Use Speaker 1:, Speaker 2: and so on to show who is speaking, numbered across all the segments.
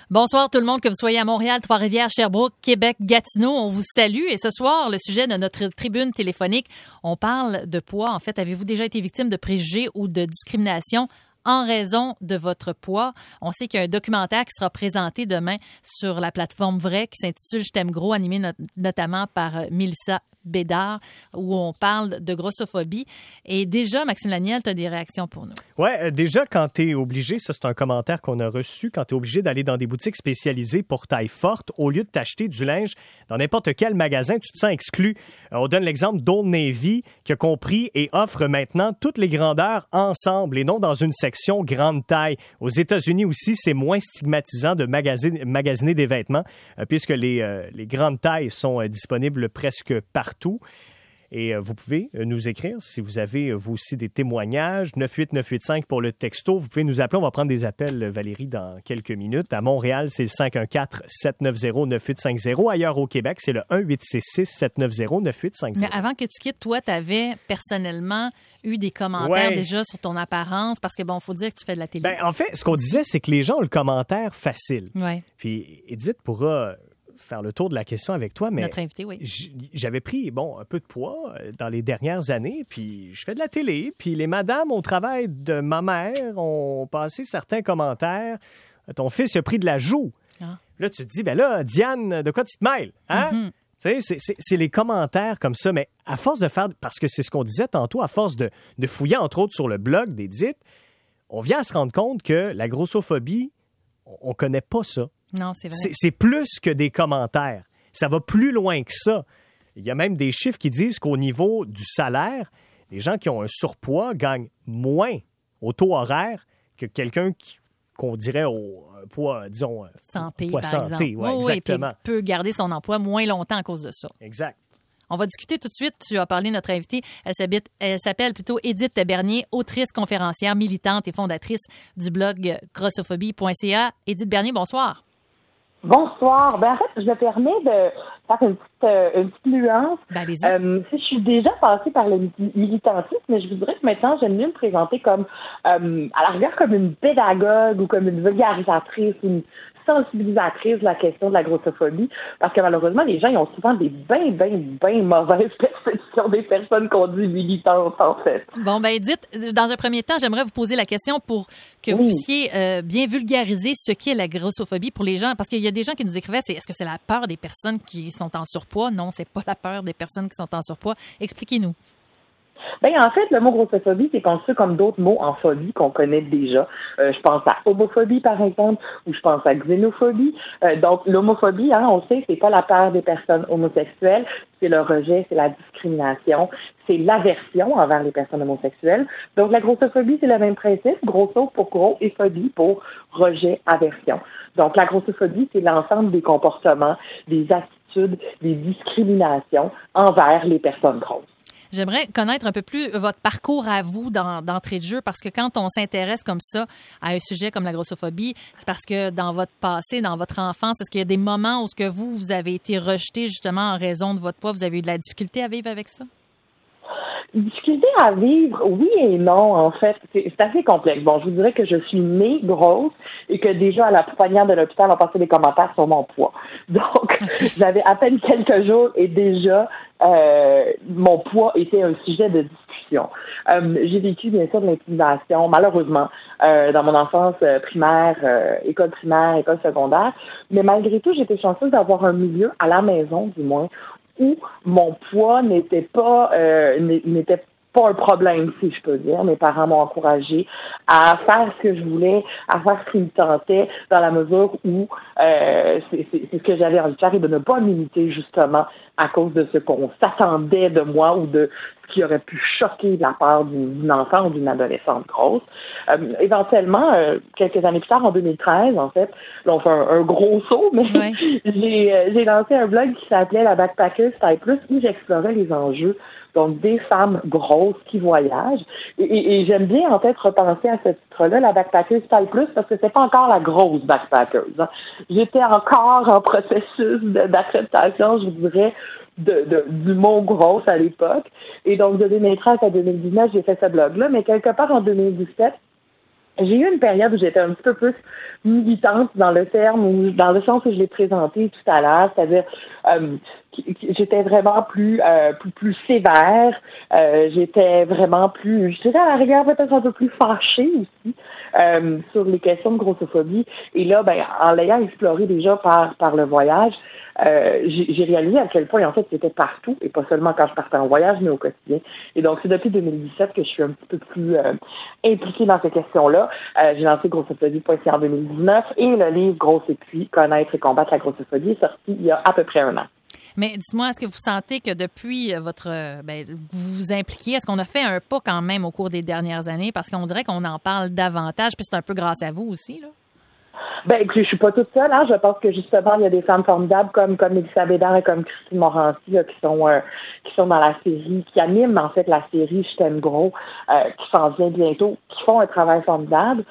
Speaker 1: Bonsoir tout le monde, que vous soyez à Montréal, Trois-Rivières, Sherbrooke, Québec, Gatineau. On vous salue et ce soir, le sujet de notre tribune téléphonique, on parle de poids. En fait, avez-vous déjà été victime de préjugés ou de discrimination en raison de votre poids? On sait qu'il y a un documentaire qui sera présenté demain sur la plateforme Vrai qui s'intitule « Je t'aime gros », animé notamment par Mélissa Bédard, où on parle de grossophobie. Et déjà, Maxime Laniel, tu as des réactions pour nous.
Speaker 2: Oui, déjà, quand tu es obligé, ça c'est un commentaire qu'on a reçu, quand tu es obligé d'aller dans des boutiques spécialisées pour taille forte, au lieu de t'acheter du linge dans n'importe quel magasin, tu te sens exclu. On donne l'exemple d'Old Navy qui a compris et offre maintenant toutes les grandeurs ensemble et non dans une section grande taille. Aux États-Unis aussi, c'est moins stigmatisant de magasiner des vêtements puisque les grandes tailles sont disponibles presque partout. Et vous pouvez nous écrire si vous avez, vous aussi, des témoignages. 98985 pour le texto. Vous pouvez nous appeler. On va prendre des appels, Valérie, dans quelques minutes. À Montréal, c'est le 514-790-9850. Ailleurs au Québec, c'est le 1-866-790-9850.
Speaker 1: Mais avant que tu quittes, toi, tu avais personnellement eu des commentaires déjà sur ton apparence parce que, bon, il faut dire que tu fais de la télé.
Speaker 2: En fait, ce qu'on disait, c'est que les gens ont le commentaire facile.
Speaker 1: Ouais.
Speaker 2: Puis Edith pourra faire le tour de la question avec toi, mais
Speaker 1: notre invité, oui.
Speaker 2: J'avais pris un peu de poids dans les dernières années, puis je fais de la télé, puis les madames au travail de ma mère ont passé certains commentaires. Ton fils a pris de la joue. Ah. Là, tu te dis, Diane, de quoi tu te mêles? Hein? Mm-hmm. C'est les commentaires comme ça, mais à force de faire, parce que c'est ce qu'on disait tantôt, à force de fouiller, entre autres, sur le blog d'Edith, on vient à se rendre compte que la grossophobie, on connaît pas ça.
Speaker 1: Non, c'est vrai.
Speaker 2: C'est plus que des commentaires. Ça va plus loin que ça. Il y a même des chiffres qui disent qu'au niveau du salaire, les gens qui ont un surpoids gagnent moins au taux horaire que quelqu'un qu'on dirait au poids, disons,
Speaker 1: santé,
Speaker 2: poids
Speaker 1: par
Speaker 2: santé.
Speaker 1: exemple.
Speaker 2: Ouais, exactement.
Speaker 1: Et puis, peut garder son emploi moins longtemps à cause de ça.
Speaker 2: Exact.
Speaker 1: On va discuter tout de suite. Tu as parlé de notre invitée. Elle s'appelle plutôt Édith Bernier, autrice, conférencière, militante et fondatrice du blog grossophobie.ca. Édith Bernier, bonsoir.
Speaker 3: Bonsoir. En fait, je me permets de faire une petite nuance.
Speaker 1: Allez-y.
Speaker 3: Je suis déjà passée par le militantisme, mais je voudrais que maintenant, j'aime mieux me présenter comme, à la rigueur, comme une pédagogue ou comme une vulgarisatrice, une sensibilisatrice de la question de la grossophobie, parce que malheureusement, les gens, ils ont souvent des bien mauvaises perceptions des personnes qu'on dit militantes, en fait.
Speaker 1: Bon, Edith, dans un premier temps, j'aimerais vous poser la question pour que vous puissiez bien vulgariser ce qu'est la grossophobie pour les gens, parce qu'il y a des gens qui nous écrivaient, est-ce que c'est la peur des personnes qui sont en surpoids? Non, c'est pas la peur des personnes qui sont en surpoids. Expliquez-nous.
Speaker 3: En fait, le mot grossophobie, c'est conçu comme d'autres mots en phobie qu'on connaît déjà. Je pense à homophobie, par exemple, ou je pense à xénophobie. Donc, l'homophobie, on sait, c'est pas la peur des personnes homosexuelles, c'est le rejet, c'est la discrimination, c'est l'aversion envers les personnes homosexuelles. Donc, la grossophobie, c'est le même principe, grosso pour gros et phobie pour rejet, aversion. Donc, la grossophobie, c'est l'ensemble des comportements, des attitudes, des discriminations envers les personnes grosses.
Speaker 1: J'aimerais connaître un peu plus votre parcours à vous d'entrée de jeu, parce que quand on s'intéresse comme ça à un sujet comme la grossophobie, c'est parce que dans votre passé, dans votre enfance, est-ce qu'il y a des moments où ce que vous avez été rejeté justement en raison de votre poids, vous avez eu de la difficulté à vivre avec ça?
Speaker 3: Difficulté à vivre, oui et non, en fait. C'est assez complexe. Bon, je vous dirais que je suis née grosse et que déjà à la poignarde de l'hôpital, on passait des commentaires sur mon poids. Donc, j'avais à peine quelques jours et déjà, mon poids était un sujet de discussion. J'ai vécu, bien sûr, de l'intimidation, malheureusement, dans mon enfance primaire, école primaire, école secondaire. Mais malgré tout, j'étais chanceuse d'avoir un milieu, à la maison du moins, où mon poids n'était pas un problème, si je peux dire. Mes parents m'ont encouragée à faire ce que je voulais, à faire ce qui me tentait, dans la mesure où c'est ce que j'avais envie de faire et de ne pas m'imiter, justement, à cause de ce qu'on s'attendait de moi ou de ce qui aurait pu choquer de la part d'une enfant ou d'une adolescente grosse. Éventuellement, quelques années plus tard, en 2013, en fait, là, on fait un gros saut, mais j'ai lancé un blog qui s'appelait La Backpacker Style Plus, où j'explorais les enjeux donc des femmes grosses qui voyagent. Et j'aime bien, en fait, repenser à ce titre-là, la Backpacker Style Plus, parce que c'est pas encore la grosse Backpacker. J'étais encore en processus d'acceptation, je vous dirais, du mot grosse à l'époque. Et donc, de 2013 à 2019, j'ai fait ce blog-là, mais quelque part en 2017, J'ai eu une période où j'étais un petit peu plus militante dans le terme, ou dans le sens où je l'ai présenté tout à l'heure, c'est-à-dire j'étais vraiment plus sévère, j'étais vraiment plus, je dirais à la rigueur peut-être un peu plus fâchée aussi sur les questions de grossophobie. Et là, en l'ayant exploré déjà par le voyage, j'ai réalisé à quel point, en fait, c'était partout, et pas seulement quand je partais en voyage, mais au quotidien. Et donc, c'est depuis 2017 que je suis un petit peu plus impliquée dans ces questions-là. J'ai lancé grossophobie.ca en 2019, et le livre Grosse et puis, connaître et combattre la grossophobie est sorti il y a à peu près un an.
Speaker 1: Mais dites-moi, est-ce que vous sentez que depuis vous vous impliquez, est-ce qu'on a fait un pas quand même au cours des dernières années? Parce qu'on dirait qu'on en parle davantage, puis c'est un peu grâce à vous aussi, là.
Speaker 3: Écoutez, je suis pas toute seule, hein. Je pense que justement, il y a des femmes formidables comme Mélissa Bédard et comme Christine Morancy, là, qui sont dans la série, qui animent en fait la série Je t'aime gros, qui s'en vient bientôt, qui font un travail formidable.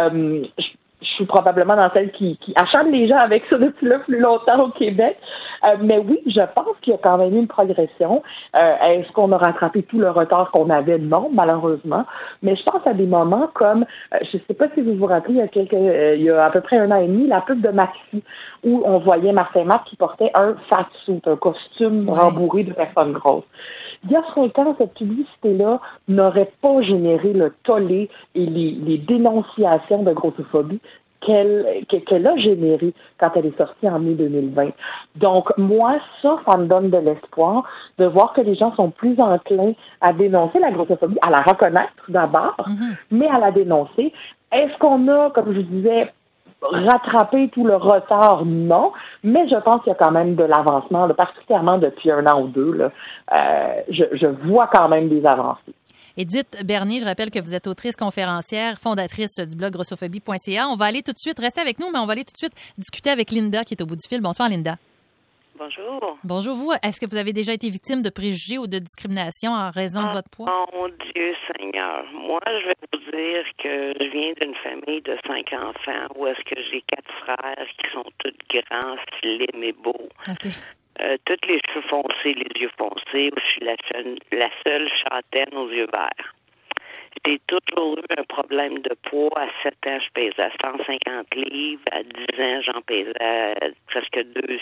Speaker 3: Je suis probablement dans celle qui acharne les gens avec ça depuis là plus longtemps au Québec. Mais oui, je pense qu'il y a quand même eu une progression. Est-ce qu'on a rattrapé tout le retard qu'on avait? Non, malheureusement. Mais je pense à des moments comme, je ne sais pas si vous vous rappelez, il y a à peu près un an et demi, la pub de Maxi, où on voyait Martin Matt qui portait un fat suit, un costume rembourré de personnes grosses. Il y a 5 ans, cette publicité-là n'aurait pas généré le tollé et les dénonciations de grossophobie qu'elle a généré quand elle est sortie en mai 2020. Donc, moi, ça me donne de l'espoir de voir que les gens sont plus enclins à dénoncer la grossophobie, à la reconnaître d'abord, mais à la dénoncer. Est-ce qu'on a, comme je disais, rattraper tout le retard? Non, mais je pense qu'il y a quand même de l'avancement, là, particulièrement depuis un an ou deux. Là, je vois quand même des avancées.
Speaker 1: Édith Bernier, je rappelle que vous êtes autrice, conférencière, fondatrice du blog grossophobie.ca. On va aller tout de suite, restez avec nous, mais on va aller tout de suite discuter avec Linda qui est au bout du fil. Bonsoir, Linda.
Speaker 4: Bonjour.
Speaker 1: Bonjour, vous. Est-ce que vous avez déjà été victime de préjugés ou de discrimination en raison de votre poids?
Speaker 4: Mon Dieu Seigneur. Moi, je vais vous dire que je viens d'une famille de 5 enfants où est-ce que j'ai 4 frères qui sont tous grands, slim et beaux.
Speaker 1: OK.
Speaker 4: Tous les cheveux foncés, les yeux foncés, où je suis la seule châtaine aux yeux verts. J'ai toujours eu un problème de poids. À 7 ans, je pesais 150 livres. À 10 ans, j'en pesais presque 200.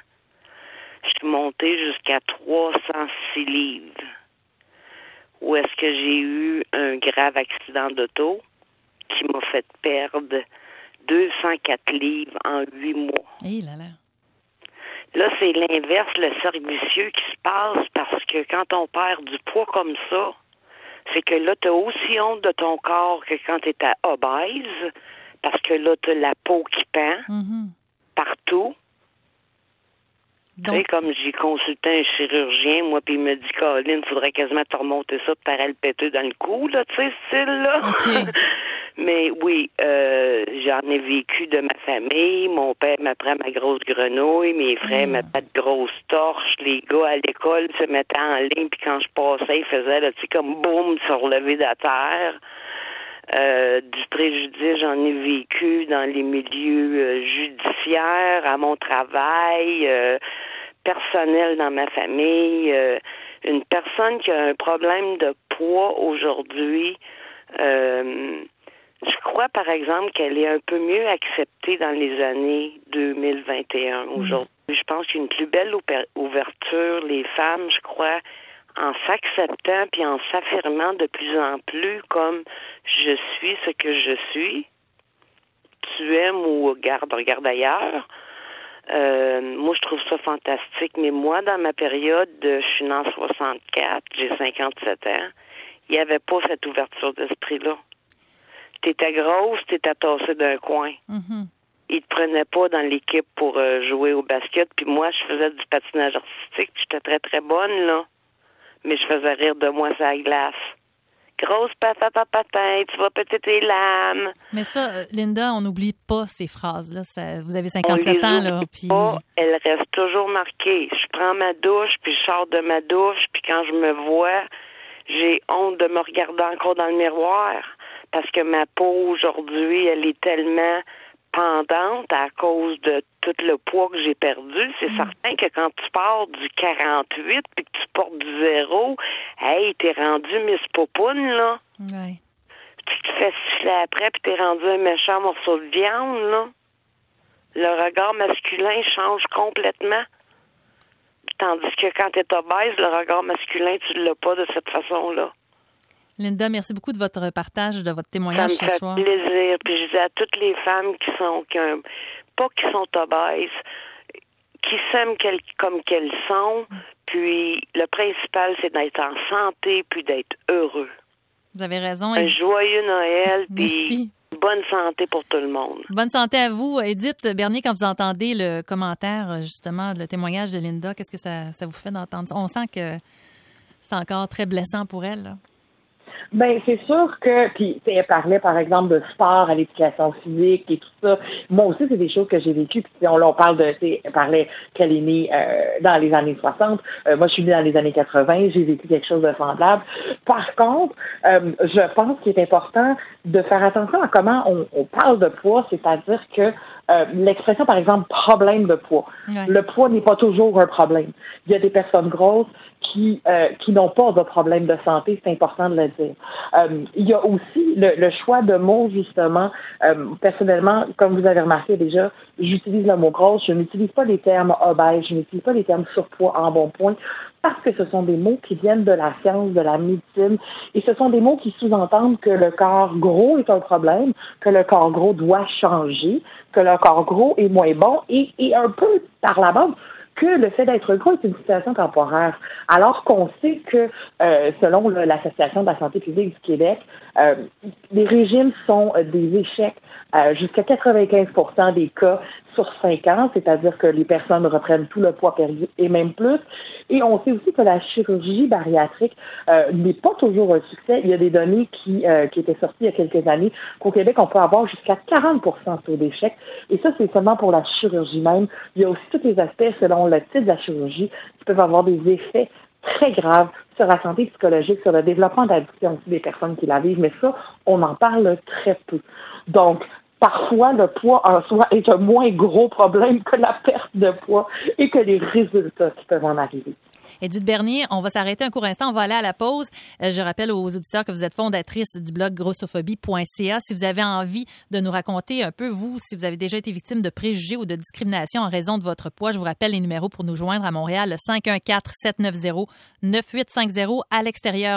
Speaker 4: Je suis montée jusqu'à 306 livres. Où est-ce que j'ai eu un grave accident d'auto qui m'a fait perdre 204 livres en 8 mois.
Speaker 1: Hey là là.
Speaker 4: Là, c'est l'inverse, le cercle vicieux qui se passe parce que quand on perd du poids comme ça, c'est que là, tu as aussi honte de ton corps que quand tu es obèse parce que là, tu as la peau qui pend partout. Tu sais, comme j'ai consulté un chirurgien, moi, puis il me dit, Colin, il faudrait quasiment te remonter ça, puis t'aurais le péter dans le cou, là, tu sais, ce style-là.
Speaker 1: Okay.
Speaker 4: Mais oui, j'en ai vécu de ma famille. Mon père m'apprend ma grosse grenouille, mes frères m'apprennent de grosses torches. Les gars à l'école se mettaient en ligne, puis quand je passais, ils faisaient, là, tu sais, comme boum, se relever de la terre. Du préjudice, j'en ai vécu dans les milieux judiciaires, à mon travail, personnel dans ma famille. Une personne qui a un problème de poids aujourd'hui, je crois, par exemple, qu'elle est un peu mieux acceptée dans les années 2021. Aujourd'hui, je pense qu'il y a une plus belle ouverture. Les femmes, je crois, en s'acceptant puis en s'affirmant de plus en plus comme je suis ce que je suis. Tu aimes ou regarde ailleurs. Moi, je trouve ça fantastique. Mais moi, dans ma période, je suis née en 64, j'ai 57 ans, il n'y avait pas cette ouverture d'esprit-là. T'étais grosse, t'étais tassée d'un coin. Ils te prenaient pas dans l'équipe pour jouer au basket. Puis moi, je faisais du patinage artistique. J'étais très, très bonne, là. Mais je faisais rire de moi sur la glace. Grosse patin, tu vas péter tes lames.
Speaker 1: Mais ça, Linda, on n'oublie pas ces phrases-là. Vous avez 57 ans, là. Puis
Speaker 4: elles restent toujours marquées. Je prends ma douche, puis je sors de ma douche, puis quand je me vois, j'ai honte de me regarder encore dans le miroir. Parce que ma peau, aujourd'hui, elle est tellement pendante à cause de tout le poids que j'ai perdu. C'est certain que quand tu pars du 48 puis que tu portes du 0, hey, t'es rendu Miss Popoune, là.
Speaker 1: Ouais.
Speaker 4: tu te fais siffler après puis t'es rendu un méchant morceau de viande, là. Le regard masculin change complètement. Tandis que quand t'es obèse, le regard masculin, tu l'as pas de cette façon-là.
Speaker 1: Linda, merci beaucoup de votre partage, de votre témoignage ce soir.
Speaker 4: Ça me fait plaisir. Puis je dis à toutes les femmes qui sont obèses, qui s'aiment comme qu'elles sont, puis le principal, c'est d'être en santé puis d'être heureux.
Speaker 1: Vous avez raison.
Speaker 4: Un joyeux Noël,
Speaker 1: puis
Speaker 4: bonne santé pour tout le monde.
Speaker 1: Bonne santé à vous. Edith Bernier, quand vous entendez le commentaire, justement, le témoignage de Linda, qu'est-ce que ça vous fait d'entendre ça? On sent que c'est encore très blessant pour elle, là.
Speaker 3: Ben, c'est sûr que, puis elle parlait par exemple de sport à l'éducation physique et tout ça. Moi aussi, c'est des choses que j'ai vécues. Puis on parle de, elle parlait qu'elle est née dans les années 60. Moi, je suis née dans les années 80. J'ai vécu quelque chose de semblable. Par contre, je pense qu'il est important de faire attention à comment on parle de poids, c'est-à-dire que l'expression, par exemple, problème de poids. Ouais. Le poids n'est pas toujours un problème. Il y a des personnes grosses qui n'ont pas de problème de santé, c'est important de le dire. Il y a aussi le choix de mots, justement. Personnellement, comme vous avez remarqué déjà, j'utilise le mot grosse, je n'utilise pas les termes obèse, je n'utilise pas les termes surpoids, embonpoint, parce que ce sont des mots qui viennent de la science, de la médecine, et ce sont des mots qui sous-entendent que le corps gros est un problème, que le corps gros doit changer, que le corps gros est moins bon, et un peu par la bande, que le fait d'être gros est une situation temporaire. Alors qu'on sait que, selon l'Association de la santé publique du Québec, les régimes sont des échecs. Jusqu'à 95% des cas sur 5 ans, c'est-à-dire que les personnes reprennent tout le poids perdu et même plus. Et on sait aussi que la chirurgie bariatrique n'est pas toujours un succès. Il y a des données qui étaient sorties il y a quelques années qu'au Québec, on peut avoir jusqu'à 40% de taux d'échec. Et ça, c'est seulement pour la chirurgie même. Il y a aussi tous les aspects, selon le type de la chirurgie, qui peuvent avoir des effets très graves sur la santé psychologique, sur le développement d'addiction aussi des personnes qui la vivent. Mais ça, on en parle très peu. Donc, parfois, le poids en soi est un moins gros problème que la perte de poids et que les résultats qui peuvent en arriver.
Speaker 1: Edith Bernier, on va s'arrêter un court instant, on va aller à la pause. Je rappelle aux auditeurs que vous êtes fondatrice du blog grossophobie.ca. Si vous avez envie de nous raconter un peu, vous, si vous avez déjà été victime de préjugés ou de discrimination en raison de votre poids, je vous rappelle les numéros pour nous joindre à Montréal, le 514-790-9850, à l'extérieur,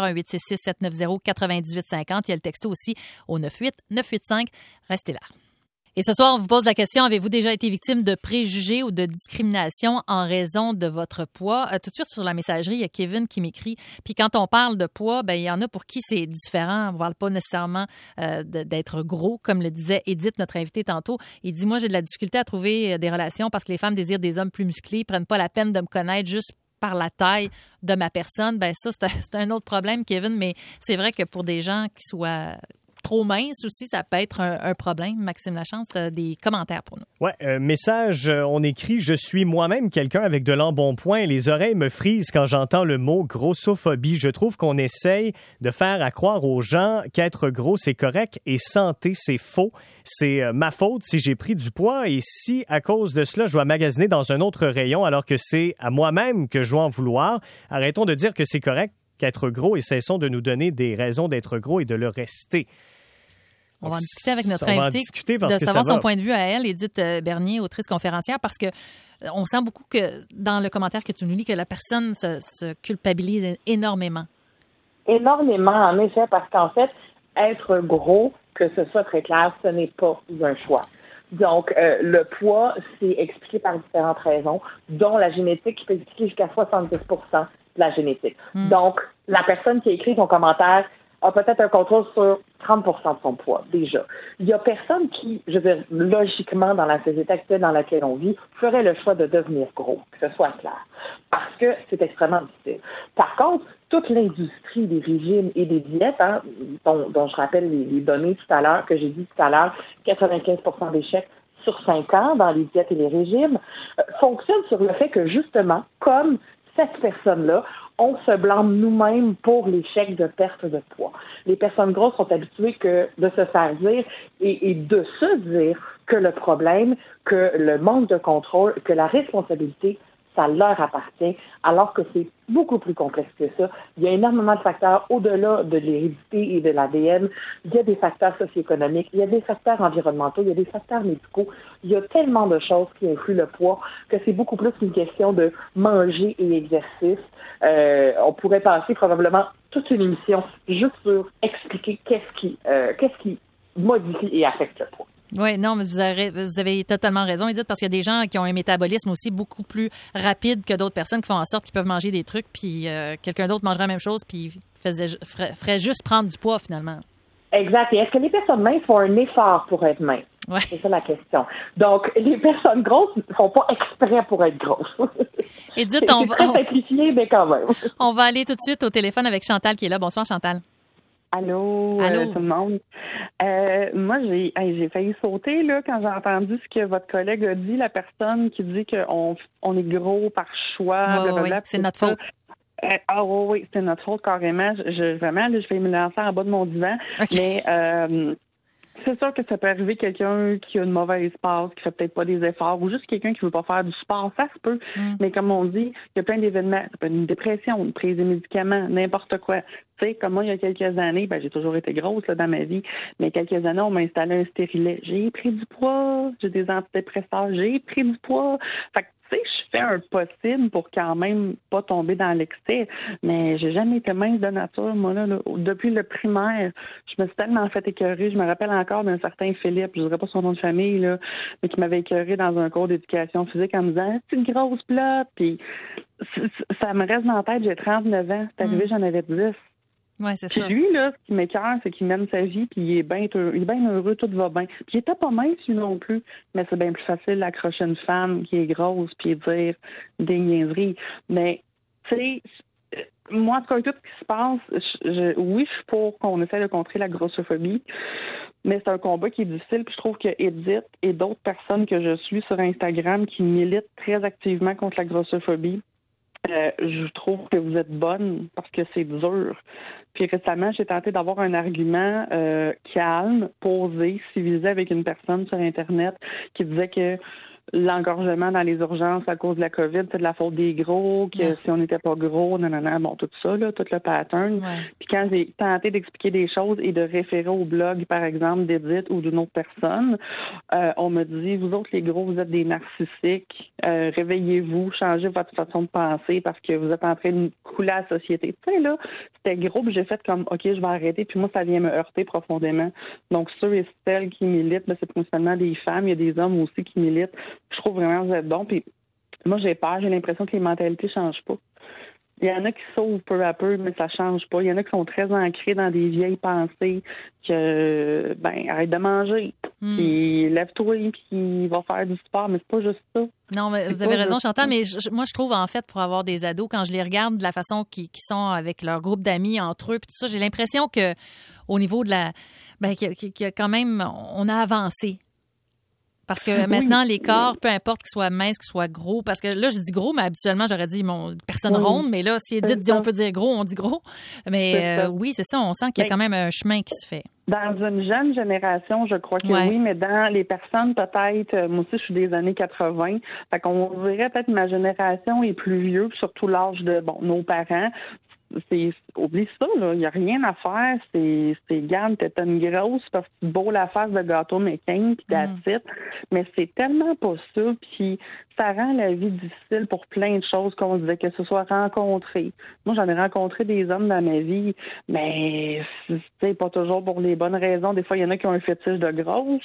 Speaker 1: 1-866-790-9850. Il y a le texto aussi au 98-985. Restez là. Et ce soir, on vous pose la question, avez-vous déjà été victime de préjugés ou de discrimination en raison de votre poids? Tout de suite, sur la messagerie, il y a Kevin qui m'écrit. Puis quand on parle de poids, ben il y en a pour qui c'est différent. On ne parle pas nécessairement d'être gros, comme le disait Edith, notre invitée tantôt. Il dit, moi, j'ai de la difficulté à trouver des relations parce que les femmes désirent des hommes plus musclés, prennent pas la peine de me connaître juste par la taille de ma personne. Ben ça, c'est un autre problème, Kevin, mais c'est vrai que pour des gens qui soient trop mince aussi, ça peut être un problème. Maxime Lachance, tu as des commentaires pour nous.
Speaker 2: Oui, message, on écrit « Je suis moi-même quelqu'un avec de l'embonpoint. Les oreilles me frisent quand j'entends le mot grossophobie. Je trouve qu'on essaye de faire à croire aux gens qu'être gros, c'est correct et santé, c'est faux. C'est ma faute si j'ai pris du poids et si, à cause de cela, je dois magasiner dans un autre rayon alors que c'est à moi-même que je dois en vouloir. Arrêtons de dire que c'est correct qu'être gros et cessons de nous donner des raisons d'être gros et de le rester. »
Speaker 1: On va en discuter avec notre invitée, de savoir son point de vue à elle, Edith Bernier, autrice conférencière, parce que on sent beaucoup que dans le commentaire que tu nous lis, que la personne se culpabilise énormément.
Speaker 3: Énormément, en effet, parce qu'en fait, être gros, que ce soit très clair, ce n'est pas un choix. Donc, le poids, c'est expliqué par différentes raisons, dont la génétique qui peut expliquer jusqu'à 70% de la génétique. Donc, la personne qui a écrit son commentaire a peut-être un contrôle sur 30% de son poids, déjà. Il y a personne qui, je veux dire, logiquement, dans la société actuelle dans laquelle on vit, ferait le choix de devenir gros, que ce soit clair, parce que c'est extrêmement difficile. Par contre, toute l'industrie des régimes et des diètes, dont je rappelle les données tout à l'heure, que j'ai dit tout à l'heure, 95% d'échecs sur 5 ans dans les diètes et les régimes, fonctionne sur le fait que, justement, comme cette personne-là, on se blâme nous-mêmes pour l'échec de perte de poids. Les personnes grosses sont habituées de se faire dire et de se dire que le problème, que le manque de contrôle, que la responsabilité, ça leur appartient, alors que c'est beaucoup plus complexe que ça. Il y a énormément de facteurs au-delà de l'hérédité et de l'ADN. Il y a des facteurs socio-économiques, il y a des facteurs environnementaux, il y a des facteurs médicaux. Il y a tellement de choses qui influent le poids que c'est beaucoup plus qu'une question de manger et exercice. On pourrait passer probablement toute une émission juste sur expliquer qu'est-ce qui modifie et affecte le poids.
Speaker 1: Oui, non, mais vous avez totalement raison, Edith, parce qu'il y a des gens qui ont un métabolisme aussi beaucoup plus rapide que d'autres personnes qui font en sorte qu'ils peuvent manger des trucs, puis quelqu'un d'autre mangerait la même chose, puis ferait juste prendre du poids, finalement.
Speaker 3: Exact. Et est-ce que les personnes minces font un effort pour être minces?
Speaker 1: Ouais.
Speaker 3: C'est ça la question. Donc, les personnes grosses ne font pas exprès pour être grosses.
Speaker 1: Edith,
Speaker 3: c'est très simplifié, mais quand même.
Speaker 1: On va aller tout de suite au téléphone avec Chantal qui est là. Bonsoir, Chantal.
Speaker 5: Allô, tout le monde. Moi, j'ai failli sauter là quand j'ai entendu ce que votre collègue a dit, la personne qui dit qu'on est gros par choix.
Speaker 1: Oui, c'est notre faute.
Speaker 5: Oui, c'est notre faute carrément. Vraiment, je vais me lancer en bas de mon divan.
Speaker 1: Okay.
Speaker 5: Mais c'est sûr que ça peut arriver quelqu'un qui a une mauvaise passe, qui fait peut-être pas des efforts, ou juste quelqu'un qui veut pas faire du sport, ça se peut. Mais comme on dit, il y a plein d'événements. Ça peut être une dépression, une prise de médicaments, n'importe quoi. Tu sais, comme moi, il y a quelques années, j'ai toujours été grosse là, dans ma vie, mais quelques années, on m'a installé un stérilet. J'ai pris du poids, j'ai des antidépresseurs, j'ai pris du poids. Fait que, tu sais, je fais un possible pour quand même pas tomber dans l'excès, mais j'ai jamais été mince de nature, moi, là. Depuis le primaire, je me suis tellement fait écœurer. Je me rappelle encore d'un certain Philippe, je dirais pas son nom de famille, là, mais qui m'avait écœuré dans un cours d'éducation physique en me disant « C'est une grosse plate », puis ça me reste dans la tête, j'ai 39 ans. C'est arrivé, j'en avais 10.
Speaker 1: Oui, c'est
Speaker 5: puis
Speaker 1: ça.
Speaker 5: lui, là, ce qui m'écoeure, c'est qu'il mène sa vie, puis il est bien heureux, tout va bien. Puis il était pas mince, lui non plus. Mais c'est bien plus facile d'accrocher une femme qui est grosse, puis dire des niaiseries. Mais, tu sais, moi, en tout cas, tout ce qui se passe, oui, je suis pour qu'on essaie de contrer la grossophobie, mais c'est un combat qui est difficile. Puis je trouve que Edith et d'autres personnes que je suis sur Instagram qui militent très activement contre la grossophobie, je trouve que vous êtes bonne parce que c'est dur. Puis récemment, j'ai tenté d'avoir un argument calme, posé, civilisé avec une personne sur Internet qui disait que l'engorgement dans les urgences à cause de la COVID, c'est de la faute des gros, que si on n'était pas gros, tout ça, là, tout le pattern.
Speaker 1: Ouais.
Speaker 5: Puis quand j'ai tenté d'expliquer des choses et de référer au blog, par exemple, d'Edith ou d'une autre personne, on me dit, vous autres, les gros, vous êtes des narcissiques, réveillez-vous, changez votre façon de penser parce que vous êtes en train de couler la société. Tu sais, là, c'était gros, puis j'ai fait comme, OK, je vais arrêter, puis moi, ça vient me heurter profondément. Donc, ceux et celles qui militent, c'est principalement des femmes, il y a des hommes aussi qui militent. Je trouve vraiment que vous êtes bon. Puis moi, j'ai peur. J'ai l'impression que les mentalités ne changent pas. Il y en a qui sauvent peu à peu, mais ça ne change pas. Il y en a qui sont très ancrés dans des vieilles pensées que, arrête de manger. Puis lève-toi, puis va faire du sport. Mais c'est pas juste ça.
Speaker 1: Non, mais vous avez raison, Chantal, mais moi, je trouve, en fait, pour avoir des ados, quand je les regarde de la façon qu'ils sont avec leur groupe d'amis entre eux, puis tout ça, j'ai l'impression que au niveau de la... qu'il y a quand même... On a avancé. Parce que maintenant, les corps, peu importe qu'ils soient minces, qu'ils soient gros, parce que là, je dis gros, mais habituellement, j'aurais dit personne ronde, mais là, si Edith dit on peut dire gros, on dit gros. Mais oui, c'est ça, on sent qu'il y a quand même un chemin qui se fait. Dans
Speaker 5: une jeune génération, je crois que oui, mais dans les personnes, peut-être, moi aussi, je suis des années 80, fait qu'on dirait peut-être que ma génération est plus vieux, surtout l'âge de nos parents. Oublie ça, là. Il n'y a rien à faire. C'est garde, t'es une grosse parce que tu beau la face de gâteau mécanique puis d'attitude. Mais c'est tellement pas ça. Puis ça rend la vie difficile pour plein de choses qu'on disait, que ce soit rencontré. Moi, j'en ai rencontré des hommes dans ma vie, mais c'est pas toujours pour les bonnes raisons. Des fois, il y en a qui ont un fétiche de grosse.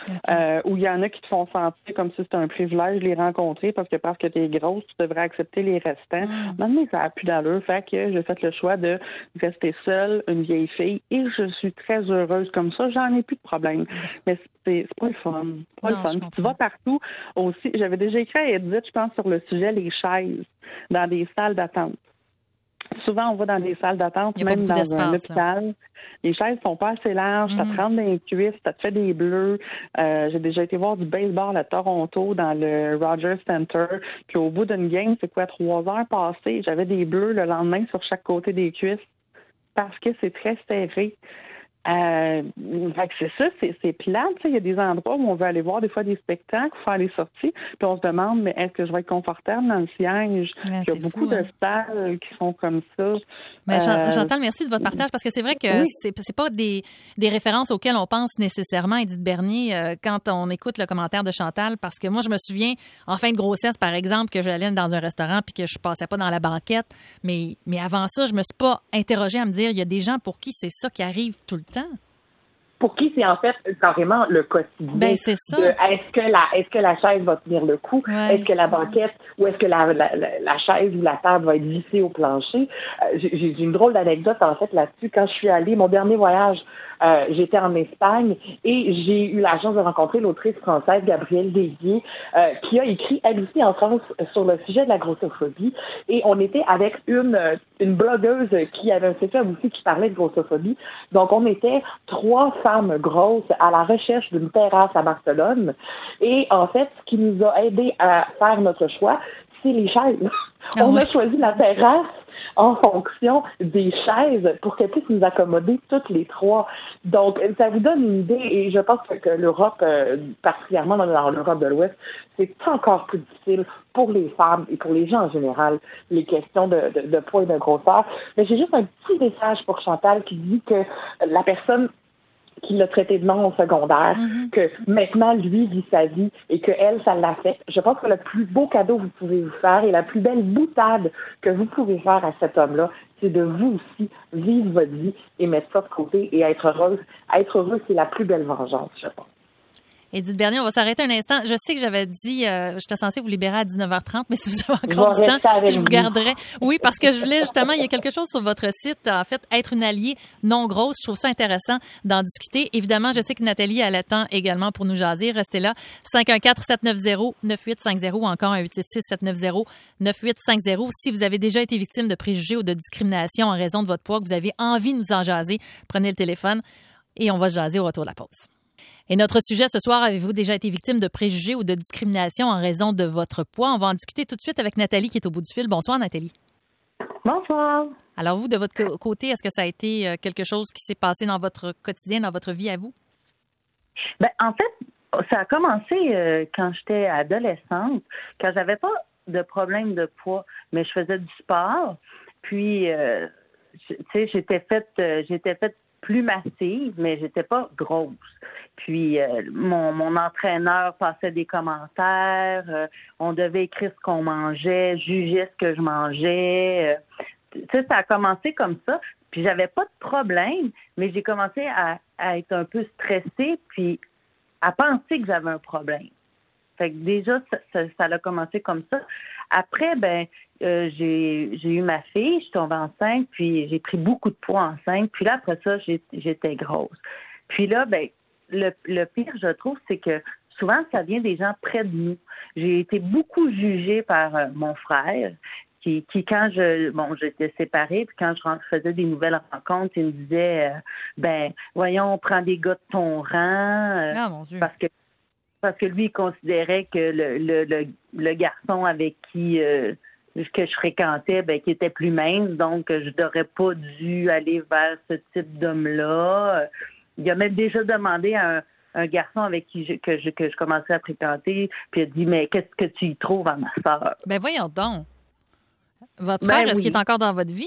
Speaker 5: Ou il y en a qui te font sentir comme si c'était un privilège de les rencontrer parce que t'es grosse, tu devrais accepter les restants. Maintenant, ça n'a plus d'allure. Fait que j'ai fait le choix de rester seule, une vieille fille, et je suis très heureuse comme ça. J'en ai plus de problème. Mais c'est pas le fun. Tu vas partout aussi. J'avais déjà écrit à Edith, je pense, sur le sujet les chaises dans des salles d'attente. Souvent, on va dans des salles d'attente, même dans un hôpital. Là. Les chaises sont pas assez larges, ça te rentre dans les cuisses, ça te fait des bleus. J'ai déjà été voir du baseball à Toronto dans le Rogers Center. Puis au bout d'une game, 3 heures passées, j'avais des bleus le lendemain sur chaque côté des cuisses parce que c'est très serré. Fait que c'est ça, c'est plate. Il y a des endroits où on veut aller voir des fois des spectacles, faire les sorties, puis on se demande, mais est-ce que je vais être confortable dans le siège? Il y a beaucoup de salles qui sont comme ça.
Speaker 1: Mais Chantal, merci de votre partage, parce que c'est vrai que c'est pas des références auxquelles on pense nécessairement, Édith Bernier, quand on écoute le commentaire de Chantal, parce que moi, je me souviens, en fin de grossesse, par exemple, que j'allais dans un restaurant puis que je passais pas dans la banquette, mais avant ça, je me suis pas interrogée à me dire, il y a des gens pour qui c'est ça qui arrive tout le temps.
Speaker 3: Pour qui c'est en fait carrément le quotidien.
Speaker 1: Ben, c'est ça.
Speaker 3: Est-ce que la chaise va tenir le coup?
Speaker 1: Ouais.
Speaker 3: Est-ce que la banquette ou est-ce que la chaise ou la table va être vissée au plancher? J'ai une drôle d'anecdote en fait là-dessus. Quand je suis allée, mon dernier voyage, j'étais en Espagne et j'ai eu la chance de rencontrer l'autrice française Gabrielle Desviers qui a écrit elle aussi en France sur le sujet de la grossophobie. Et on était avec une blogueuse qui avait un site web aussi qui parlait de grossophobie. Donc on était 3 femmes grosses à la recherche d'une terrasse à Barcelone. Et en fait, ce qui nous a aidé à faire notre choix, c'est les chaises. On a choisi la terrasse en fonction des chaises pour qu'elles puissent nous accommoder toutes les 3. Donc, ça vous donne une idée et je pense que l'Europe, particulièrement dans l'Europe de l'Ouest, c'est encore plus difficile pour les femmes et pour les gens en général, les questions de poids et de grosseur. Mais j'ai juste un petit message pour Chantal qui dit que la personne qui l'a traité de nom au secondaire, que maintenant, lui, vit sa vie et que elle, ça l'affecte. Je pense que le plus beau cadeau que vous pouvez vous faire et la plus belle boutade que vous pouvez faire à cet homme-là, c'est de vous aussi vivre votre vie et mettre ça de côté et être heureuse. Être heureux, c'est la plus belle vengeance, je pense.
Speaker 1: Édith Bernier, on va s'arrêter un instant. Je sais que j'avais dit, j'étais censée vous libérer à 19h30, mais si vous avez encore du temps, je vous garderai. Oui, parce que je voulais justement, il y a quelque chose sur votre site, en fait, être une alliée non grosse. Je trouve ça intéressant d'en discuter. Évidemment, je sais que Nathalie, elle attend également pour nous jaser. Restez là. 514-790-9850 ou encore 1-866-790-9850. Si vous avez déjà été victime de préjugés ou de discrimination en raison de votre poids, que vous avez envie de nous en jaser, prenez le téléphone et on va se jaser au retour de la pause. Et notre sujet ce soir, avez-vous déjà été victime de préjugés ou de discrimination en raison de votre poids? On va en discuter tout de suite avec Nathalie qui est au bout du fil. Bonsoir, Nathalie.
Speaker 5: Bonsoir.
Speaker 1: Alors vous, de votre côté, est-ce que ça a été quelque chose qui s'est passé dans votre quotidien, dans votre vie à vous?
Speaker 6: Ben, en fait, ça a commencé quand j'étais adolescente, quand j'avais pas de problème de poids, mais je faisais du sport. Puis, tu sais, j'étais faite plus massive, mais j'étais pas grosse. Puis mon entraîneur passait des commentaires, on devait écrire ce qu'on mangeait, juger ce que je mangeais. Tu sais, ça a commencé comme ça. Puis j'avais pas de problème, mais j'ai commencé à être un peu stressée, puis à penser que j'avais un problème. Fait que déjà, ça a commencé comme ça. Après, j'ai eu ma fille, je suis tombée enceinte, puis j'ai pris beaucoup de poids enceinte. Puis là, après ça, j'étais grosse. Puis là, le pire, je trouve, c'est que souvent, ça vient des gens près de nous. J'ai été beaucoup jugée par mon frère, qui quand j'étais séparée, puis quand je faisais des nouvelles rencontres, il me disait, voyons, on prend des gars de ton rang,
Speaker 1: mon Dieu.
Speaker 6: Parce que lui, il considérait que le garçon avec qui que je fréquentais, qui était plus mince, donc je n'aurais pas dû aller vers ce type d'homme-là. Il a même déjà demandé à un garçon avec qui que je commençais à fréquenter, puis il a dit, mais qu'est-ce que tu y trouves à ma sœur?
Speaker 1: Ben voyons donc. Votre frère, est-ce qu'il est encore dans votre vie?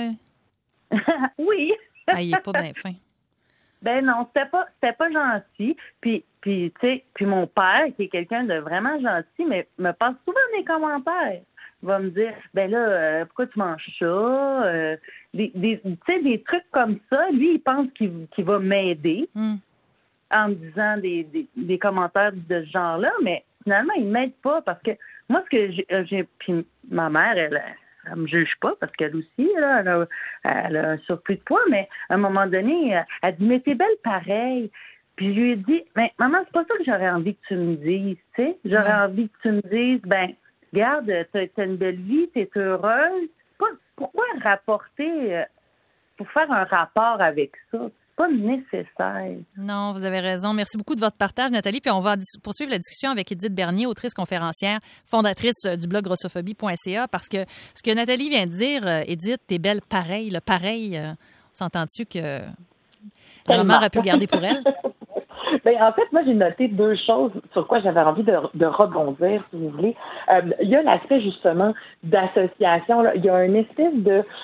Speaker 6: Oui.
Speaker 1: Il n'est pas bien fin.
Speaker 6: Ben non, c'était pas gentil. Puis tu sais, mon père, qui est quelqu'un de vraiment gentil, mais me passe souvent des commentaires. Il va me dire, pourquoi tu manges ça? Des trucs comme ça. Lui, il pense qu'il va m'aider en me disant des commentaires de ce genre-là, mais finalement, il m'aide pas parce que moi, ce que j'ai puis ma mère, elle me juge pas parce qu'elle aussi, là, elle a un surplus de poids, mais à un moment donné, elle dit, mais t'es belle pareil. Puis je lui ai dit, mais maman, c'est pas ça que j'aurais envie que tu me dises, tu sais. J'aurais envie que tu me dises, regarde, t'as une belle vie, t'es heureuse. Pourquoi rapporter, pour faire un rapport avec ça? C'est pas nécessaire.
Speaker 1: Non, vous avez raison. Merci beaucoup de votre partage, Nathalie. Puis on va poursuivre la discussion avec Édith Bernier, autrice conférencière, fondatrice du blog grossophobie.ca, parce que ce que Nathalie vient de dire, Édith, t'es belle pareil. Le pareil, on s'entend-tu que Grand-mère a pu le garder pour elle.
Speaker 3: Ben, en fait, moi, j'ai noté 2 choses sur quoi j'avais envie de rebondir, si vous voulez. Il y a l'aspect, justement, d'association. Là. Il y a une espèce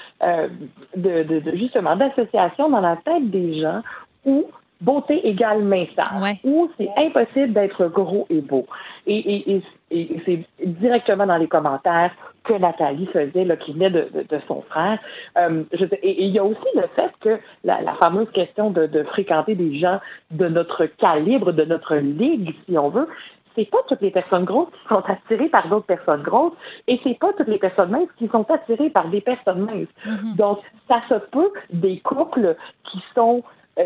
Speaker 3: justement, d'association dans la tête des gens où beauté égale minceur, où c'est impossible d'être gros et beau. Et c'est directement dans les commentaires que Nathalie faisait, là, qui venait de son frère. Et il y a aussi le fait que la fameuse question de fréquenter des gens de notre calibre, de notre ligue, si on veut, c'est pas toutes les personnes grosses qui sont attirées par d'autres personnes grosses et c'est pas toutes les personnes minces qui sont attirées par des personnes minces. Mm-hmm. Donc, ça se peut des couples qui sont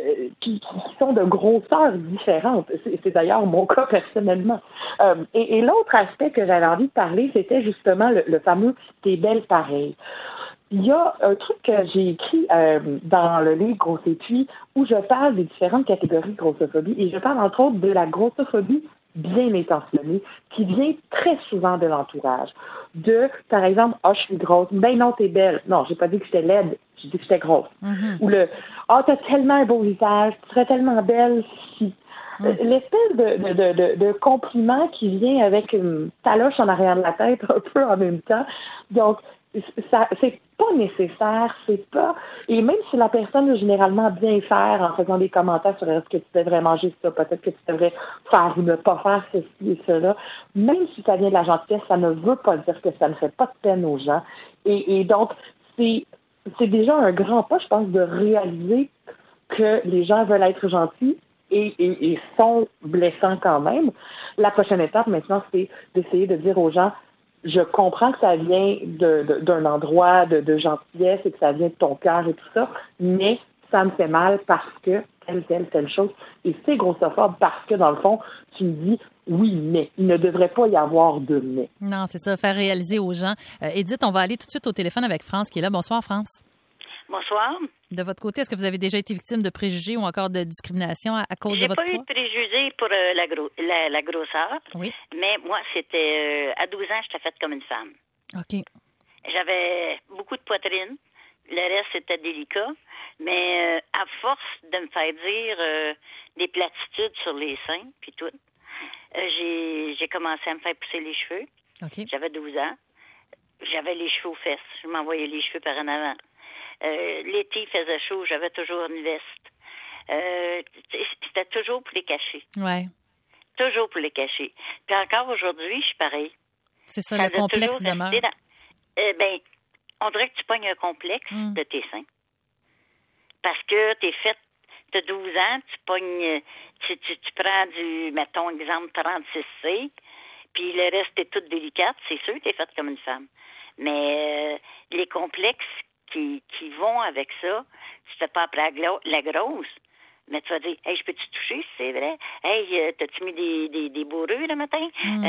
Speaker 3: de grosseurs différentes. C'est d'ailleurs mon cas personnellement. Et l'autre aspect que j'avais envie de parler, c'était justement le fameux « T'es belle pareil ». Il y a un truc que j'ai écrit dans le livre Grosse et Puis où je parle des différentes catégories de grossophobie et je parle entre autres de la grossophobie bien intentionnée qui vient très souvent de l'entourage. Par exemple, « Ah, je suis grosse ». « Ben non, t'es belle ». Non, j'ai pas dit que j'étais laide. J'ai dit que j'étais grosse. Mm-hmm. Ou t'as tellement un beau visage, tu serais tellement belle si. L'espèce de compliment qui vient avec une taloche en arrière de la tête un peu en même temps. Donc, ça, c'est pas nécessaire, c'est pas. Et même si la personne veut généralement bien faire en faisant des commentaires sur est-ce que tu devrais manger ça, peut-être que tu devrais faire ou ne pas faire ceci et cela, même si ça vient de la gentillesse, ça ne veut pas dire que ça ne fait pas de peine aux gens. Et donc, c'est déjà un grand pas, je pense, de réaliser que les gens veulent être gentils et sont blessants quand même. La prochaine étape, maintenant, c'est d'essayer de dire aux gens, je comprends que ça vient d'un endroit de gentillesse et que ça vient de ton cœur et tout ça, mais ça me fait mal parce que telle chose. Et c'est grossophobe parce que, dans le fond, tu me dis, oui, mais il ne devrait pas y avoir de mais.
Speaker 1: Non, c'est ça, faire réaliser aux gens. Edith, on va aller tout de suite au téléphone avec France qui est là. Bonsoir, France.
Speaker 7: Bonsoir.
Speaker 1: De votre côté, est-ce que vous avez déjà été victime de préjugés ou encore de discrimination à cause de votre poids?
Speaker 7: J'ai pas eu de préjugés pour la grosseur. Oui. Mais moi, c'était à 12 ans, j'étais faite comme une femme.
Speaker 1: OK.
Speaker 7: J'avais beaucoup de poitrine. Le reste, c'était délicat. Mais à force de me faire dire des platitudes sur les seins, puis tout, j'ai commencé à me faire pousser les cheveux.
Speaker 1: Okay.
Speaker 7: J'avais 12 ans. J'avais les cheveux aux fesses. Je m'envoyais les cheveux par en avant. L'été, il faisait chaud. J'avais toujours une veste. C'était toujours pour les cacher.
Speaker 1: Ouais.
Speaker 7: Toujours pour les cacher. Puis encore aujourd'hui, je suis pareil.
Speaker 1: C'est ça, le complexe demeure.
Speaker 7: On dirait que tu pognes un complexe de tes seins. Parce que t'es faite, t'as 12 ans, tu pognes, tu prends mettons, exemple, 36C, puis le reste est toute délicate, c'est sûr que t'es faite comme une femme. Mais les complexes qui vont avec ça, tu te fais pas après la grosse, mais tu vas dire, hey, je peux-tu toucher, c'est vrai? Hey, t'as-tu mis des bourreux le matin?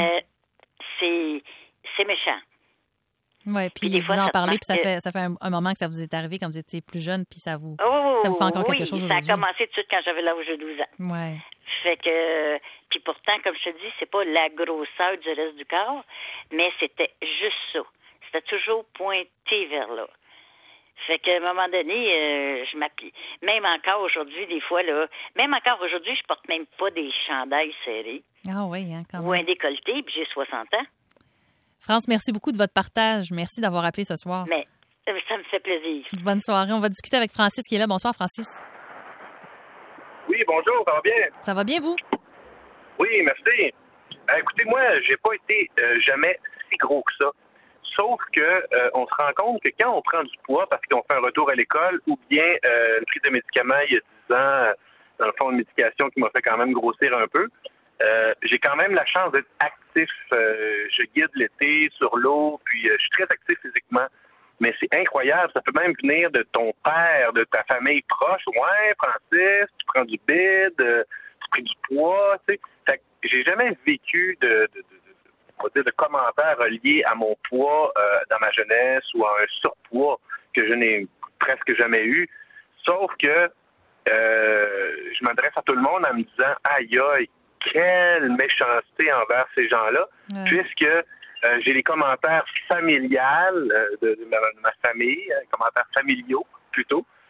Speaker 7: C'est méchant.
Speaker 1: Oui, puis vous en parlez, puis ça fait un moment que ça vous est arrivé quand vous étiez plus jeune, puis ça vous fait encore quelque chose aujourd'hui.
Speaker 7: Ça a commencé tout de suite quand j'avais l'âge de 12 ans.
Speaker 1: Oui.
Speaker 7: Fait que, puis pourtant, comme je te dis, c'est pas la grosseur du reste du corps, mais c'était juste ça. C'était toujours pointé vers là. Fait qu'à un moment donné, je m'appuie. Même encore aujourd'hui, des fois, là, je porte même pas des chandails serrés.
Speaker 1: Ah oui, hein, quand même.
Speaker 7: Ou un décolleté, puis j'ai 60 ans.
Speaker 1: France, merci beaucoup de votre partage. Merci d'avoir appelé ce soir.
Speaker 7: Mais ça me fait plaisir.
Speaker 1: Bonne soirée. On va discuter avec Francis qui est là. Bonsoir, Francis.
Speaker 8: Oui, bonjour, ça va bien?
Speaker 1: Ça va bien, vous?
Speaker 8: Oui, merci. Écoutez, moi, j'ai pas été jamais si gros que ça. Sauf que on se rend compte que quand on prend du poids parce qu'on fait un retour à l'école ou bien une prise de médicaments il y a 10 ans, dans le fond, une médication qui m'a fait quand même grossir un peu, j'ai quand même la chance d'être actif. Je guide l'été sur l'eau, puis je suis très actif physiquement. Mais c'est incroyable, ça peut même venir de ton père, de ta famille proche. Ouais, Francis, tu prends du bide, tu prends du poids, tu sais. Fait que j'ai jamais vécu de commentaires reliés à mon poids dans ma jeunesse ou à un surpoids que je n'ai presque jamais eu. Sauf que je m'adresse à tout le monde en me disant « Aïe, aïe, quelle méchanceté envers ces gens-là, puisque j'ai les commentaires familiales de ma famille, commentaires familiaux plutôt.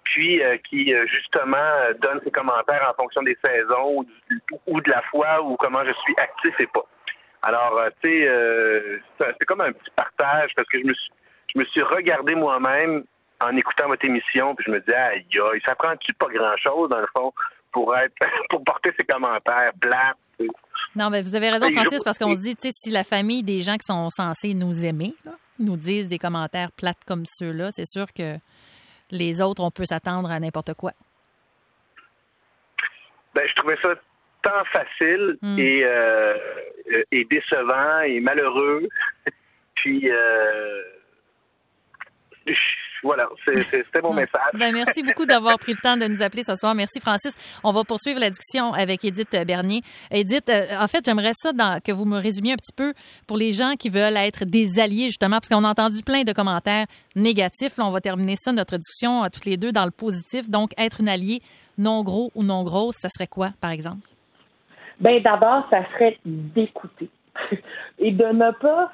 Speaker 8: puis qui, justement, donne ses commentaires en fonction des saisons ou de la foi ou comment je suis actif et pas. Alors, tu sais, c'est comme un petit partage parce que je me suis regardé moi-même en écoutant votre émission, puis je me disais, aïe, ça prend-tu pas grand-chose, dans le fond, pour porter ses commentaires plats.
Speaker 1: Non, mais vous avez raison, Francis, parce qu'on se dit, tu sais, si la famille des gens qui sont censés nous aimer, là, nous disent des commentaires plates comme ceux-là, c'est sûr que les autres, on peut s'attendre à n'importe quoi.
Speaker 8: Ben, je trouvais ça tant facile et décevant et malheureux. Puis, voilà, c'était mon message.
Speaker 1: Ben, merci beaucoup d'avoir pris le temps de nous appeler ce soir. Merci, Francis. On va poursuivre la discussion avec Édith Bernier. Édith, en fait, j'aimerais ça que vous me résumiez un petit peu pour les gens qui veulent être des alliés, justement, parce qu'on a entendu plein de commentaires négatifs. Là, on va terminer ça, notre discussion, toutes les deux, dans le positif. Donc, être une alliée non gros ou non grosse, ça serait quoi, par exemple?
Speaker 3: Bien, d'abord, ça serait d'écouter et de ne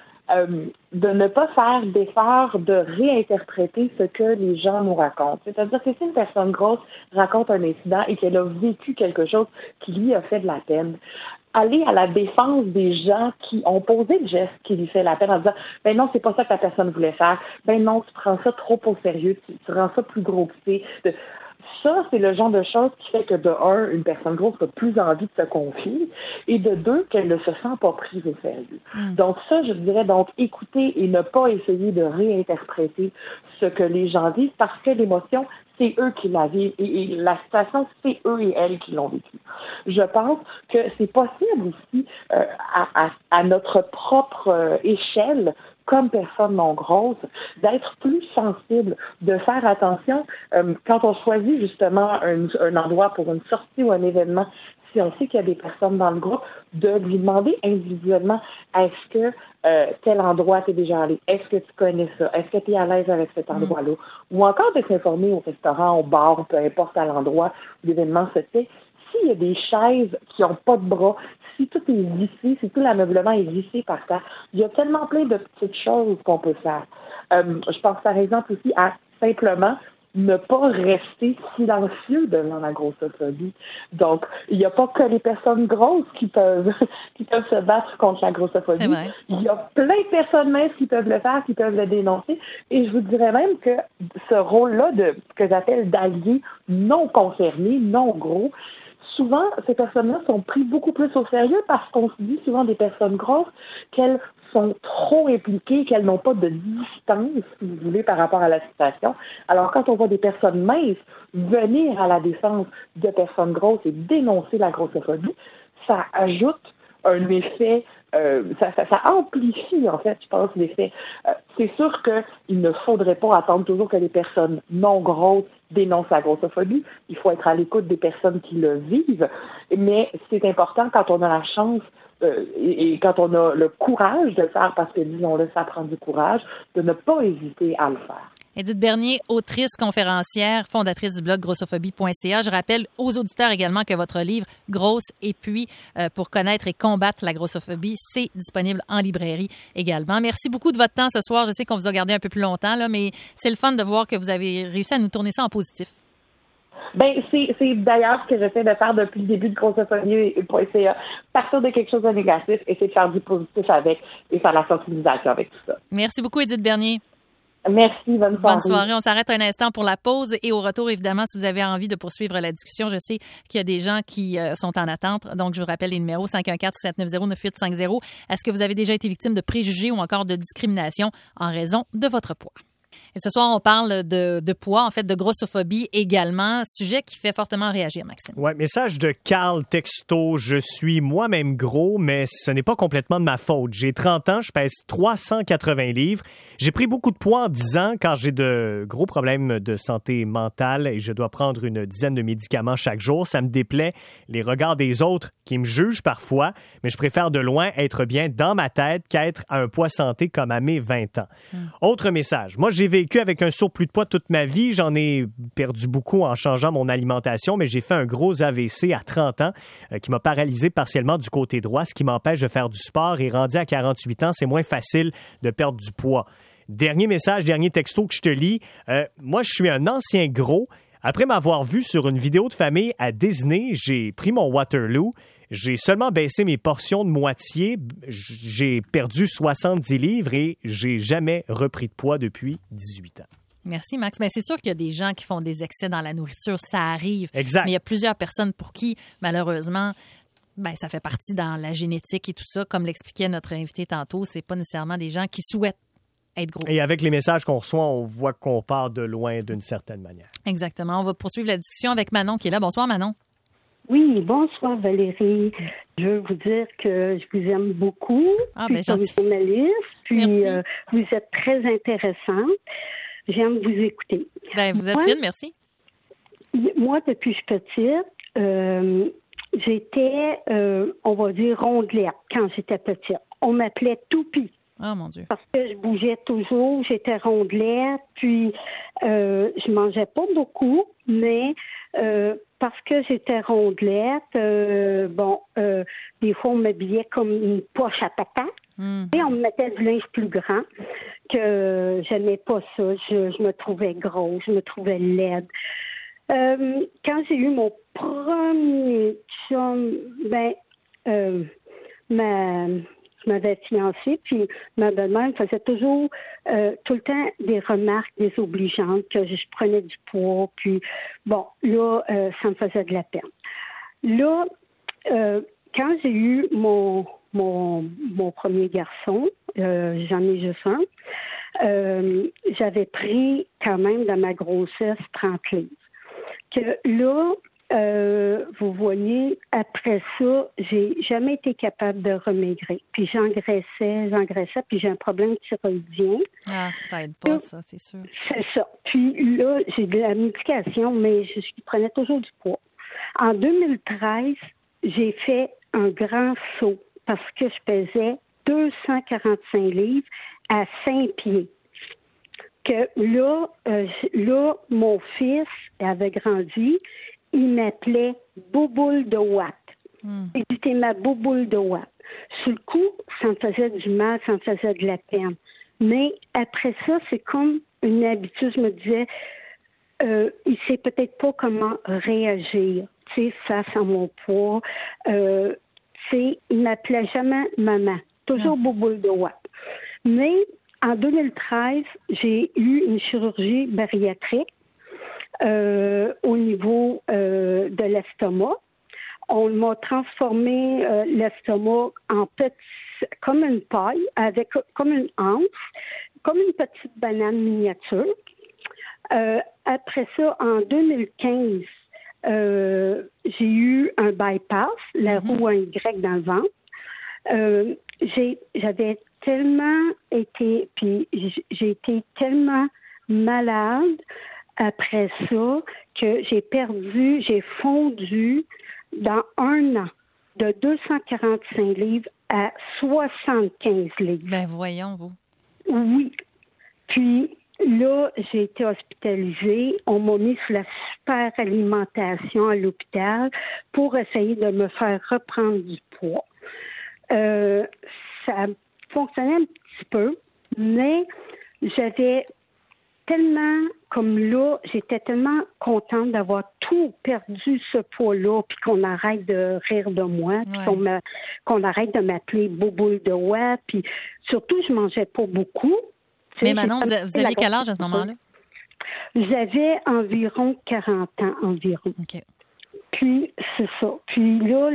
Speaker 3: pas faire d'effort de réinterpréter ce que les gens nous racontent. C'est-à-dire que si une personne grosse raconte un incident et qu'elle a vécu quelque chose qui lui a fait de la peine, aller à la défense des gens qui ont posé le geste qui lui fait la peine en disant « Ben non, c'est pas ça que la personne voulait faire. Ben non, tu prends ça trop au sérieux. Tu rends ça plus gros que c'est. » Ça, c'est le genre de choses qui fait que, de un, une personne grosse a plus envie de se confier, et de deux, qu'elle ne se sent pas prise au sérieux. Donc ça, je dirais donc écouter et ne pas essayer de réinterpréter ce que les gens disent, parce que l'émotion, c'est eux qui la vivent, et la situation, c'est eux et elles qui l'ont vécu. Je pense que c'est possible aussi, à notre propre échelle, comme personne non grosse, d'être plus sensible, de faire attention quand on choisit justement un endroit pour une sortie ou un événement, si on sait qu'il y a des personnes dans le groupe, de lui demander individuellement, est-ce que tel endroit t'es déjà allé? Est-ce que tu connais ça? Est-ce que tu es à l'aise avec cet endroit-là? Ou encore de s'informer au restaurant, au bar, peu importe à l'endroit où l'événement se fait. S'il y a des chaises qui n'ont pas de bras, si tout est vissé, si tout l'ameublement est vissé par terre, il y a tellement plein de petites choses qu'on peut faire. Je pense par exemple aussi à simplement ne pas rester silencieux devant la grossophobie. Donc, il n'y a pas que les personnes grosses qui peuvent se battre contre la grossophobie.
Speaker 1: C'est vrai.
Speaker 3: Il y a plein de personnes minces qui peuvent le faire, qui peuvent le dénoncer. Et je vous dirais même que ce rôle-là que j'appelle d'allié non concerné, non gros, souvent, ces personnes-là sont prises beaucoup plus au sérieux parce qu'on se dit souvent des personnes grosses qu'elles sont trop impliquées, qu'elles n'ont pas de distance, si vous voulez, par rapport à la situation. Alors, quand on voit des personnes minces venir à la défense de personnes grosses et dénoncer la grossophobie, ça ajoute un effet, ça amplifie, en fait, je pense, l'effet. C'est sûr qu'il ne faudrait pas attendre toujours que les personnes non grosses dénoncent la grossophobie. Il faut être à l'écoute des personnes qui le vivent. Mais c'est important quand on a la chance et quand on a le courage de le faire, parce que, disons-le, ça prend du courage, de ne pas hésiter à le faire.
Speaker 1: Édith Bernier, autrice, conférencière, fondatrice du blog grossophobie.ca. Je rappelle aux auditeurs également que votre livre « Grosse et puis pour connaître et combattre la grossophobie », c'est disponible en librairie également. Merci beaucoup de votre temps ce soir. Je sais qu'on vous a gardé un peu plus longtemps, là, mais c'est le fun de voir que vous avez réussi à nous tourner ça en positif.
Speaker 3: Ben, c'est d'ailleurs ce que j'essaie de faire depuis le début de grossophobie.ca. Partir de quelque chose de négatif, essayer de faire du positif avec et faire la sensibilisation avec tout ça.
Speaker 1: Merci beaucoup, Édith Bernier.
Speaker 3: Merci, bonne soirée.
Speaker 1: Bonne soirée. On s'arrête un instant pour la pause et au retour, évidemment, si vous avez envie de poursuivre la discussion, je sais qu'il y a des gens qui sont en attente. Donc, je vous rappelle les numéros 514-790-9850. Est-ce que vous avez déjà été victime de préjugés ou encore de discrimination en raison de votre poids? Et ce soir, on parle de poids, en fait, de grossophobie également, sujet qui fait fortement réagir, Maxime.
Speaker 2: Oui, message de Carl texto. Je suis moi-même gros, mais ce n'est pas complètement de ma faute. J'ai 30 ans, je pèse 380 livres. J'ai pris beaucoup de poids en 10 ans car j'ai de gros problèmes de santé mentale et je dois prendre une dizaine de médicaments chaque jour. Ça me déplaît les regards des autres qui me jugent parfois, mais je préfère de loin être bien dans ma tête qu'être à un poids santé comme à mes 20 ans. Autre message. Moi, j'ai vécu avec un surplus de poids toute ma vie. J'en ai perdu beaucoup en changeant mon alimentation, mais j'ai fait un gros AVC à 30 ans qui m'a paralysé partiellement du côté droit, ce qui m'empêche de faire du sport. Et rendu à 48 ans, c'est moins facile de perdre du poids. Dernier message, dernier texto que je te lis. Moi, je suis un ancien gros. Après m'avoir vu sur une vidéo de famille à Disney, j'ai pris mon Waterloo. J'ai seulement baissé mes portions de moitié. J'ai perdu 70 livres et j'ai jamais repris de poids depuis 18 ans.
Speaker 1: Merci, Max. Mais c'est sûr qu'il y a des gens qui font des excès dans la nourriture. Ça arrive.
Speaker 2: Exact.
Speaker 1: Mais il y a plusieurs personnes pour qui, malheureusement, ça fait partie dans la génétique et tout ça. Comme l'expliquait notre invité tantôt, c'est pas nécessairement des gens qui souhaitent être gros.
Speaker 2: Et avec les messages qu'on reçoit, on voit qu'on part de loin d'une certaine manière.
Speaker 1: Exactement. On va poursuivre la discussion avec Manon qui est là. Bonsoir, Manon.
Speaker 9: Oui, bonsoir Valérie. Je veux vous dire que je vous aime beaucoup.
Speaker 1: Gentil.
Speaker 9: Journaliste, puis vous êtes très intéressante. J'aime vous écouter.
Speaker 1: Vous êtes fine, merci.
Speaker 9: Moi, depuis que je suis petite, j'étais, on va dire, rondelette quand j'étais petite. On m'appelait Toupie.
Speaker 1: Oh, mon Dieu.
Speaker 9: Parce que je bougeais toujours, j'étais rondelette, puis je mangeais pas beaucoup, mais parce que j'étais rondelette, des fois on m'habillait comme une poche à patates, et on me mettait du linge plus grand, que j'aimais pas ça, je me trouvais grosse, je me trouvais laide. Quand j'ai eu mon premier chum, je m'avais fiancée, puis ma belle-mère me faisait toujours tout le temps des remarques désobligeantes, que je prenais du poids, puis ça me faisait de la peine. Là, quand j'ai eu mon premier garçon, j'en ai juste un, j'avais pris quand même dans ma grossesse 30 livres. Que là, vous voyez, après ça, j'ai jamais été capable de remaigrir. Puis j'engraissais, puis j'ai un problème thyroïdien.
Speaker 1: Ah, ça aide pas, ça, c'est sûr.
Speaker 9: C'est ça. Puis là, j'ai de la médication, mais je prenais toujours du poids. En 2013, j'ai fait un grand saut parce que je pesais 245 livres à 5 pieds. Que là, mon fils avait grandi. Il m'appelait Bouboule de Watt. Et c'était ma Bouboule de Watt. Sur le coup, ça me faisait du mal, ça me faisait de la peine. Mais après ça, c'est comme une habitude. Je me disais, il sait peut-être pas comment réagir, face à mon poids. Il m'appelait jamais maman. Toujours Bouboule de Watt. Mais en 2013, j'ai eu une chirurgie bariatrique. Au niveau de l'estomac. On m'a transformé l'estomac en petit, comme une paille, comme une hanche, comme une petite banane miniature. Après ça, en 2015, j'ai eu un bypass, la roue à Y dans le ventre. J'avais tellement été, puis j'ai été tellement malade après ça, que j'ai fondu dans un an de 245 livres à 75 livres.
Speaker 1: Voyons, vous.
Speaker 9: Oui. Puis là, j'ai été hospitalisée. On m'a mis sur la super alimentation à l'hôpital pour essayer de me faire reprendre du poids. Ça fonctionnait un petit peu, mais j'avais tellement, comme là, j'étais tellement contente d'avoir tout perdu ce poids-là, puis qu'on arrête de rire de moi, puis qu'on arrête de m'appeler Bouboule de Watt, puis surtout, je mangeais pas beaucoup.
Speaker 1: Mais Manon, vous aviez quel âge à ce moment-là?
Speaker 9: J'avais environ 40 ans, environ.
Speaker 1: OK.
Speaker 9: Puis, c'est ça. Puis là,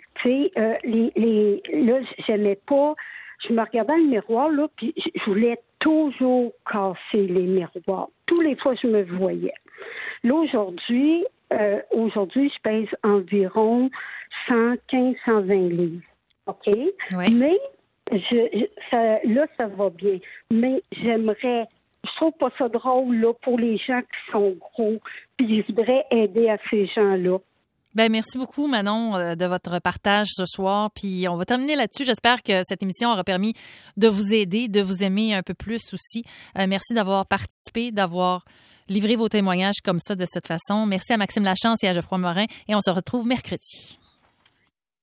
Speaker 9: là, j'aimais pas... Je me regardais dans le miroir, là, puis je voulais toujours casser les miroirs. Tous les fois, je me voyais. Là, aujourd'hui, je pèse environ 115-120 livres. OK?
Speaker 1: Oui.
Speaker 9: Mais, ça va bien. Mais je trouve pas ça drôle, là, pour les gens qui sont gros, puis je voudrais aider à ces gens-là.
Speaker 1: Merci beaucoup, Manon, de votre partage ce soir. Puis on va terminer là-dessus. J'espère que cette émission aura permis de vous aider, de vous aimer un peu plus aussi. Merci d'avoir participé, d'avoir livré vos témoignages comme ça, de cette façon. Merci à Maxime Lachance et à Geoffroy Morin. Et on se retrouve mercredi.